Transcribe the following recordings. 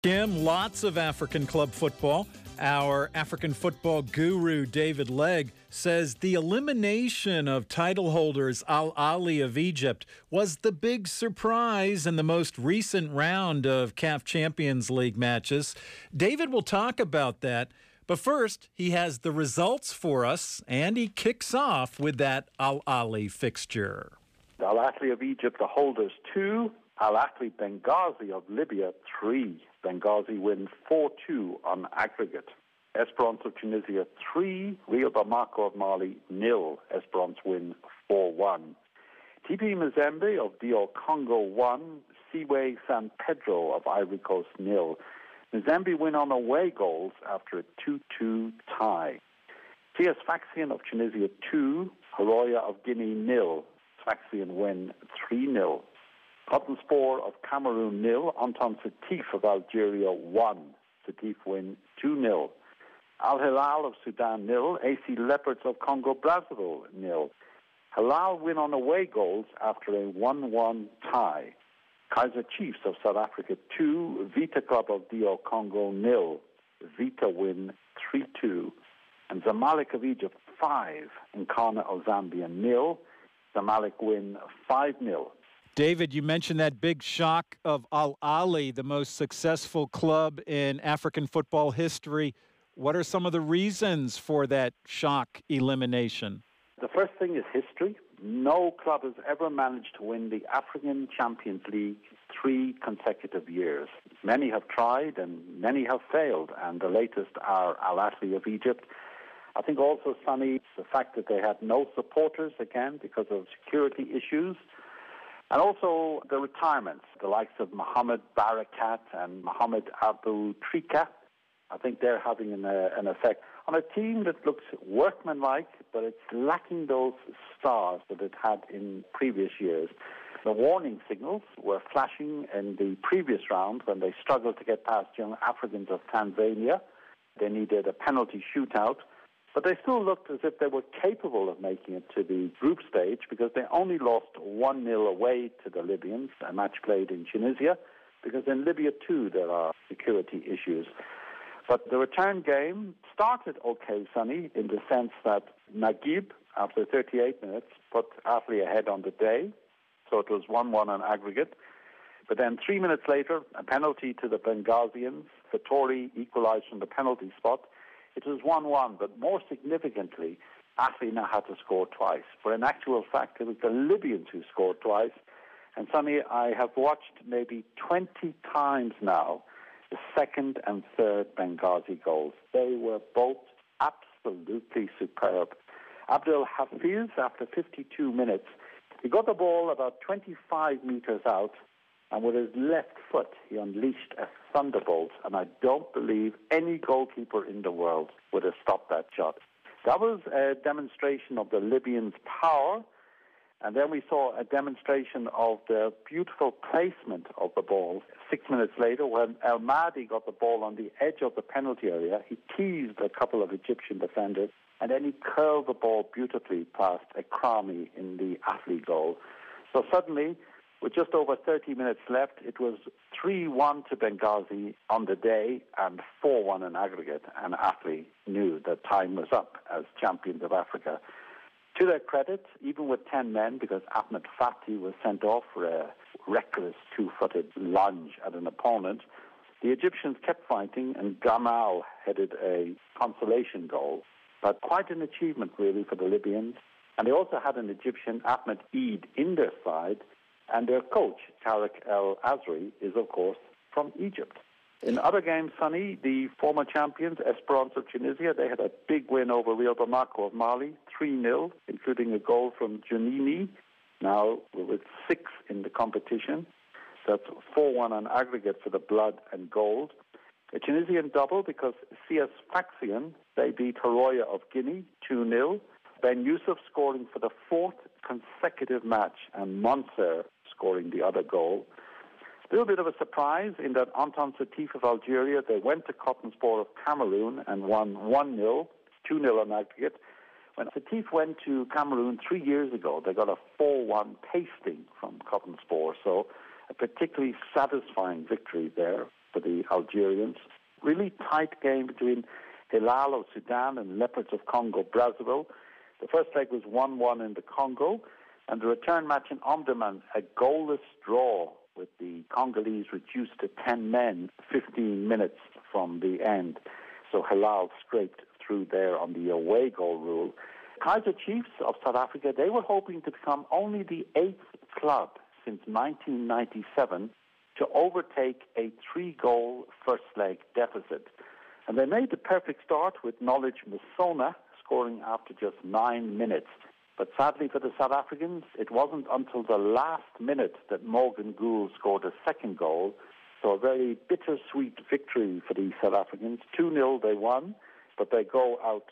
Jim, lots of African club football. Our African football guru, David Legg, says the elimination of title holders Al Ahly of Egypt was the big surprise in the most recent round of CAF Champions League matches. David will talk about that. But first, he has the results for us, and he kicks off with that Al Ahly fixture. Al Ahly of Egypt, the holders 2. Al Ahly Benghazi of Libya 3. Benghazi win 4-2 on aggregate. Esperance of Tunisia 3. Real Bamako of Mali 0. Esperance win 4-1. TP Mazembe of DR Congo 1. Seaway San Pedro of Ivory Coast 0. Mazembe win on away goals after a 2-2 tie. CS Sfaxien of Tunisia 2. Haroya of Guinea 0. Sfaxien win 3-0. Cotonspor of Cameroon 0. Anton Setif of Algeria 1. Setif win 2-0. Al Hilal of Sudan 0. AC Leopards of Congo Brazzaville 0. Hilal win on away goals after a 1-1 tie. Kaizer Chiefs of South Africa 2. Vita Club of DR Congo 0. Vita win 3-2. And Zamalek of Egypt 5. Nkana of Zambia 0. Zamalek win 5-0. David, you mentioned that big shock of Al Ahly, the most successful club in African football history. What are some of the reasons for that shock elimination? The first thing is history. No club has ever managed to win the African Champions League 3 consecutive years. Many have tried and many have failed, and the latest are Al Ahly of Egypt. I think also, Sonny, the fact that they had no supporters again because of security issues. And also the retirements, the likes of Mohamed Barakat and Mohamed Abu Trika. I think they're having an effect on a team that looks workmanlike, but it's lacking those stars that it had in previous years. The warning signals were flashing in the previous round when they struggled to get past Young Africans of Tanzania. They needed a penalty shootout. But they still looked as if they were capable of making it to the group stage because they only lost 1-0 away to the Libyans, a match played in Tunisia, because in Libya too there are security issues. But the return game started okay, Sonny, in the sense that Naguib, after 38 minutes, put Ahly ahead on the day, so it was 1-1 on aggregate. But then 3 minutes later, a penalty to the Benghazians. Fattori equalized from the penalty spot. It was 1-1, but more significantly, Ahly now had to score twice. But in actual fact, it was the Libyans who scored twice. And Sonny, I have watched maybe 20 times now the second and third Benghazi goals. They were both absolutely superb. Abdel Hafiz, after 52 minutes, he got the ball about 25 meters out, and with his left foot, he unleashed a thunderbolt, and I don't believe any goalkeeper in the world would have stopped that shot. That was a demonstration of the Libyans' power, and then we saw a demonstration of the beautiful placement of the ball. 6 minutes later, when El Mahdi got the ball on the edge of the penalty area, he teased a couple of Egyptian defenders, and then he curled the ball beautifully past Ekrami in the Ahly goal. So suddenly, with just over 30 minutes left, it was 3-1 to Benghazi on the day and 4-1 in aggregate, and Ahly knew that time was up as champions of Africa. To their credit, even with 10 men, because Ahmed Fati was sent off for a reckless two-footed lunge at an opponent, the Egyptians kept fighting, and Gamal headed a consolation goal. But quite an achievement, really, for the Libyans. And they also had an Egyptian, Ahmed Eid, in their side, and their coach, Tariq El Azri, is, of course, from Egypt. In other games, Sonny, the former champions, Esperance of Tunisia, they had a big win over Real Bamako of Mali, 3-0, including a goal from Junini, now with 6 in the competition. That's 4-1 on aggregate for the blood and gold. A Tunisian double because CS Sfaxien, they beat Haroya of Guinea, 2-0. Ben Youssef scoring for the 4th consecutive match, and Monser scoring the other goal. A little bit of a surprise in that Anton Setif of Algeria, they went to Cotonspor of Cameroon and won 1-0, 2-0 on aggregate. When Setif went to Cameroon 3 years ago, they got a 4-1 pasting from Cotonspor, so a particularly satisfying victory there. for the Algerians. Really tight game between Hilal of Sudan and Leopards of Congo, Brazzaville. The first leg was 1-1 in the Congo, and the return match in Omdurman, a goalless draw with the Congolese reduced to 10 men 15 minutes from the end. So Hilal scraped through there on the away goal rule. Kaizer Chiefs of South Africa, they were hoping to become only the 8th club since 1997 to overtake a 3-goal first leg deficit. And they made the perfect start with Knowledge Musona scoring after just 9 minutes. But sadly for the South Africans, it wasn't until the last minute that Morgan Gould scored a second goal. So a very bittersweet victory for the South Africans. 2-0 they won, but they go out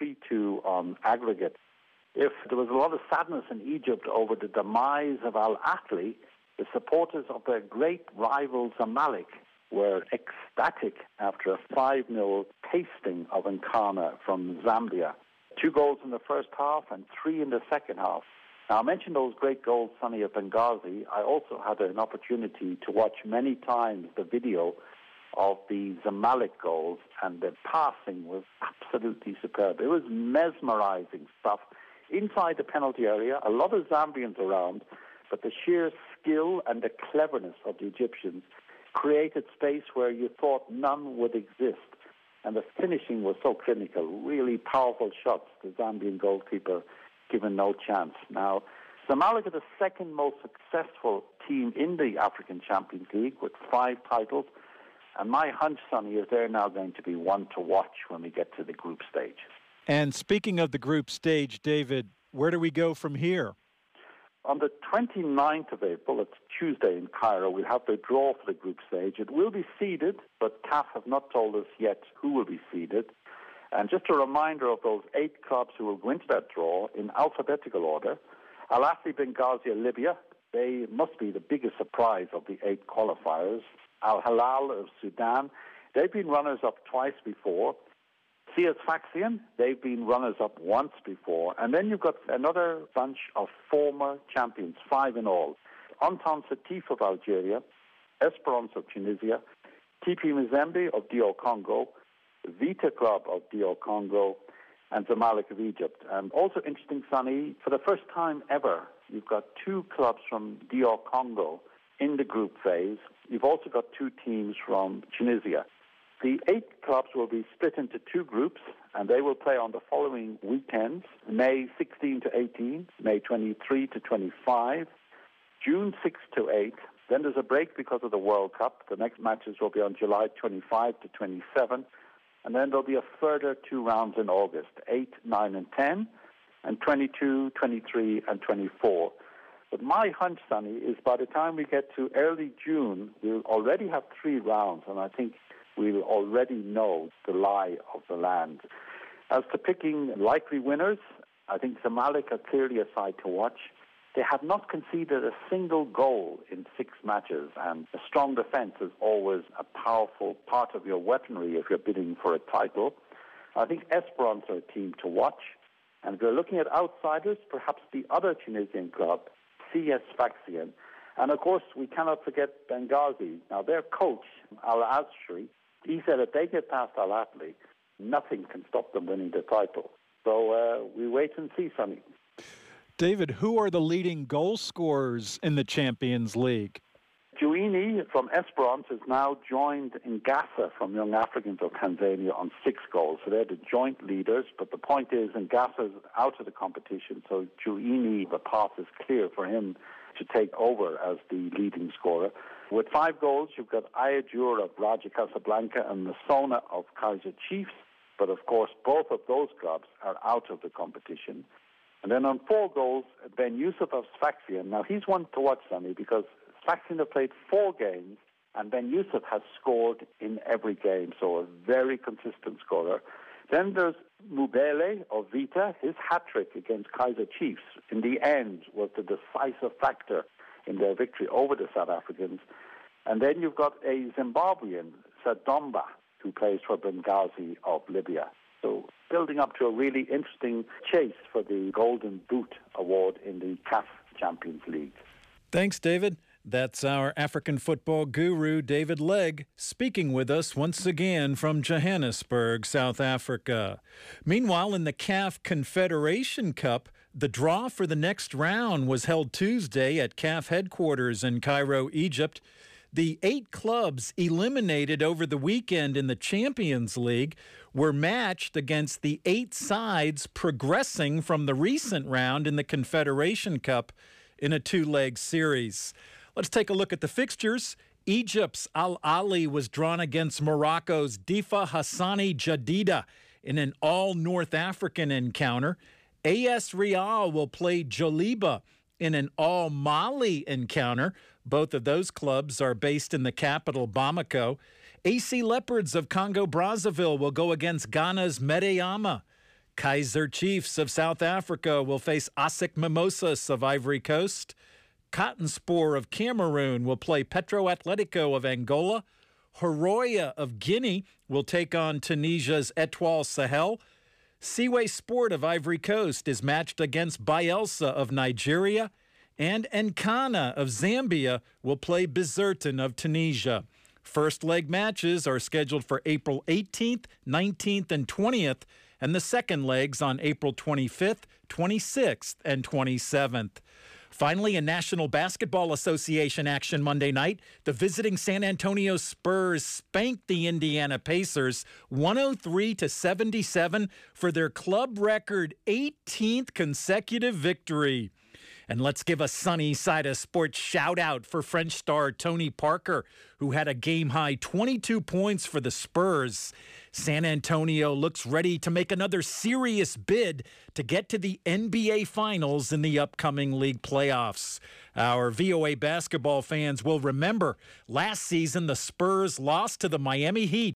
3-2 on aggregate. If there was a lot of sadness in Egypt over the demise of Al Ahly, the supporters of their great rival Zamalek were ecstatic after a 5-0 pasting of Nkana from Zambia. 2 goals in the first half and 3 in the second half. Now, I mentioned those great goals, Sonny, of Benghazi. I also had an opportunity to watch many times the video of the Zamalek goals, and the passing was absolutely superb. It was mesmerizing stuff. Inside the penalty area, a lot of Zambians around, but the sheer skill and the cleverness of the Egyptians created space where you thought none would exist. And the finishing was so clinical, really powerful shots. The Zambian goalkeeper given no chance. Now, Zamalek are the second most successful team in the African Champions League with 5 titles. And my hunch, Sonny, is they're now going to be one to watch when we get to the group stage. And speaking of the group stage, David, where do we go from here? On the 29th of April, it's Tuesday in Cairo, we'll have the draw for the group stage. It will be seeded, but CAF have not told us yet who will be seeded. And just a reminder of those 8 clubs who will go into that draw in alphabetical order. Al Ahly Benghazi of Libya, they must be the biggest surprise of the 8 qualifiers. Al Hilal of Sudan, they've been runners-up twice before. CS Sfaxien, they've been runners-up once before. And then you've got another bunch of former champions, 5 in all. Entente Setif of Algeria, Esperance of Tunisia, TP Mazembe of DR Congo, Vita Club of DR Congo, and Zamalek of Egypt. And also interesting, Sonny, for the first time ever, you've got 2 clubs from DR Congo in the group phase. You've also got 2 teams from Tunisia. The 8 clubs will be split into 2 groups, and they will play on the following weekends: May 16 to 18, May 23 to 25, June 6 to 8. Then there's a break because of the World Cup. The next matches will be on July 25 to 27. And then there'll be a further 2 rounds in August, 8, 9, and 10, and 22, 23, and 24. But my hunch, Sonny, is by the time we get to early June, we'll already have 3 rounds, and I think we'll already know the lie of the land. As to picking likely winners, I think Zamalek are clearly a side to watch. They have not conceded a single goal in 6 matches, and a strong defence is always a powerful part of your weaponry if you're bidding for a title. I think Esperance are a team to watch. And if you're looking at outsiders, perhaps the other Tunisian club, CS Sfaxien. And of course, we cannot forget Benghazi. Now, their coach, Al Azshri, he said if they get past Al Ahly, nothing can stop them winning the title. So we wait and see, Sonny. David, who are the leading goal scorers in the Champions League? Juini from Esperance has now joined Ngasa from Young Africans of Tanzania on 6 goals. So they're the joint leaders. But the point is, Ngasa's out of the competition. So Juini, the path is clear for him to take over as the leading scorer. With 5 goals, you've got Ayajur of Raja Casablanca and Musona of Kaizer Chiefs. But of course, both of those clubs are out of the competition. And then on 4 goals, Ben Yusuf of Sfaxien. Now, he's one to watch, Sonny, because Sfaxien have played 4 games, and Ben Yusuf has scored in every game, so a very consistent scorer. Then there's Mubele of Vita. His hat-trick against Kaizer Chiefs, in the end, was the decisive factor in their victory over the South Africans. And then you've got a Zimbabwean, Sadomba, who plays for Benghazi of Libya. So building up to a really interesting chase for the Golden Boot Award in the CAF Champions League. Thanks, David. That's our African football guru, David Legg, speaking with us once again from Johannesburg, South Africa. Meanwhile, in the CAF Confederation Cup, the draw for the next round was held Tuesday at CAF headquarters in Cairo, Egypt. The 8 clubs eliminated over the weekend in the Champions League were matched against the 8 sides progressing from the recent round in the Confederation Cup in a 2-leg series. Let's take a look at the fixtures. Egypt's Al Ahly was drawn against Morocco's Difa Hassani Jadida in an all-North African encounter. AS Real will play Joliba in an all-Mali encounter. Both of those clubs are based in the capital, Bamako. AC Leopards of Congo-Brazzaville will go against Ghana's Medeama. Kaiser Chiefs of South Africa will face ASEC Mimosas of Ivory Coast. Cotton Spore of Cameroon will play Petro Atletico of Angola. Horoya of Guinea will take on Tunisia's Etoile Sahel. Seaway Sport of Ivory Coast is matched against Bielsa of Nigeria. And Nkana of Zambia will play Bizertin of Tunisia. First leg matches are scheduled for April 18th, 19th, and 20th, and the second legs on April 25th, 26th, and 27th. Finally, in National Basketball Association action Monday night, the visiting San Antonio Spurs spanked the Indiana Pacers 103-77 for their club record 18th consecutive victory. And let's give a sunny side of sports shout-out for French star Tony Parker, who had a game-high 22 points for the Spurs. San Antonio looks ready to make another serious bid to get to the NBA Finals in the upcoming league playoffs. Our VOA basketball fans will remember last season the Spurs lost to the Miami Heat